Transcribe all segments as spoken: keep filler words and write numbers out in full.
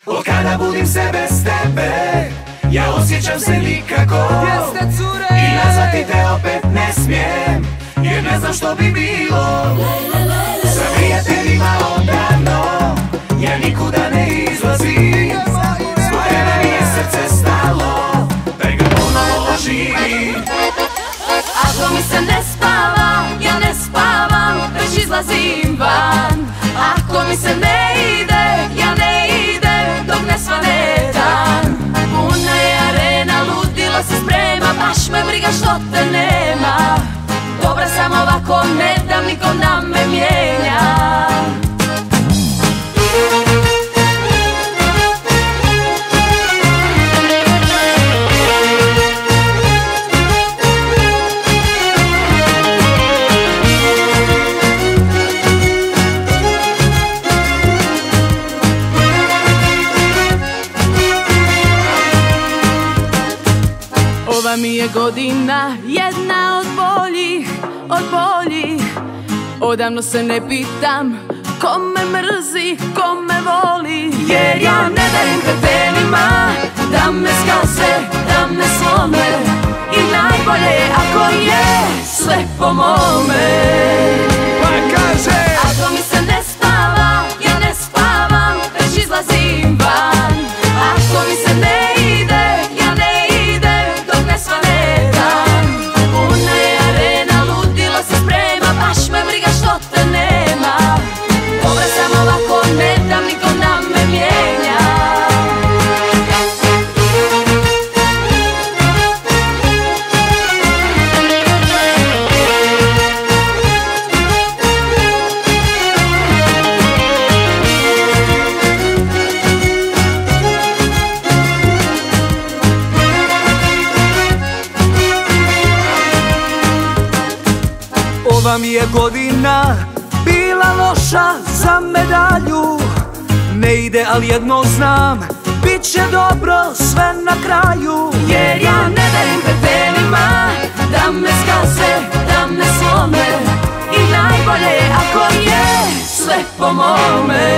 Od kada budim se bez tebe, ja osjećam se nikako. I nazvati te opet ne smijem, jer ne znam što bi bilo. Sa prijateljima odavno, ja nikuda ne izlazim. Zbog tebe mi je srce stalo, daj ga ponovo oživi. Ako mi se ne spava, ja ne spavam, već izlazim van. Ako mi se ne ide, ja ne idem dok ne svane dan. Puna je arena, ludilo se sprema, baš me briga što te nema. Dobra sam ovako, ne dam nikom da me mijenja. Ova mi je godina jedna od boljih, od boljih. Odavno se ne pitam ko me mrzi, ko me voli. Jer ja ne dajem kretenima da me skaze, da me slome. I najbolje je ako je sve po mome. Pa kaže! Ako mi se ne spava, ja ne spavam, već izlazim van. Ako mi se ne ide, ja ne idem dok ne svane dan. Puna je arena, ludilo se sprema, baš me briga što te nema. Dobra sam ovako, ne dam nikom da me mijenja. Ova mi je godina bila loša za medalju. Ne ide, ali jedno znam, bit će dobro sve na kraju. Jer ja ne dajem kretenima da me skaze, da me slome. I najbolje je ako je sve po mome.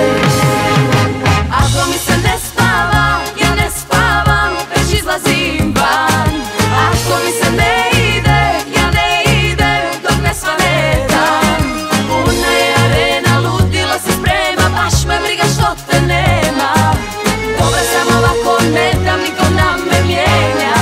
Ako mi se ne spava, ja ne spavam, već izlazim van. Ako mi se ne ide, ja ne idem dok ne svane dan. Puna je arena, ludilo se sprema, baš me briga što te nema. Dobra sam ovako, ne dam nikom da me mijenja.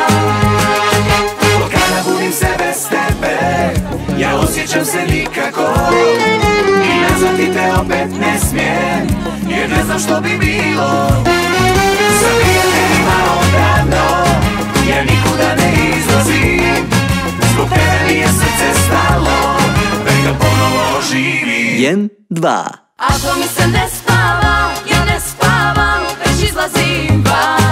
Od kada budim se bez tebe, ja osjećam se nikako. I nazvati te opet ne smijem, jer ne znam što bi bilo. Sa prijateljima odavno, ja nikuda ne izlazim. Zbog tebe mi je srce stalo, daj ga ponovo oživi. Jen, dva. Ako mi se ne spava, ja ne spavam, već izlazim van.